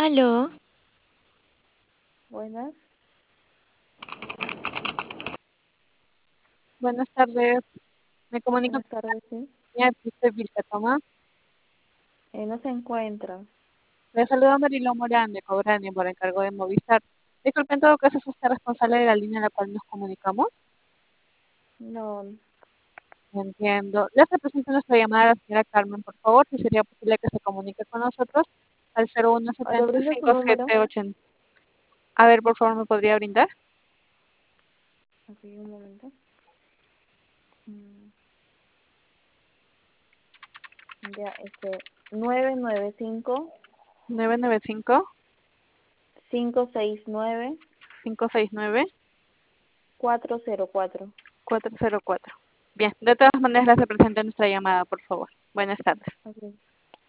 Aló, Buenas, Buenas tardes, me comunico buenas tardes, sí. con la señora Vilca Tomás. No se encuentra. Le saluda Mariló Morán de Cobrania por encargo de Movistar. Disculpe, en todo caso, ¿es usted responsable de la línea en la cual nos comunicamos? No, Entiendo. Le hace presente nuestra llamada a la señora Carmen, por favor, si sería posible que se comunique con nosotros al ¿o le brinda su número? 0175-5780. A ver, por favor, ¿me podría brindar? Ok, un momento. Mm, Ya, 995 569 995-569-404. 404. Bien, de todas maneras, le hace presente nuestra llamada, por favor. Buenas tardes. Ok.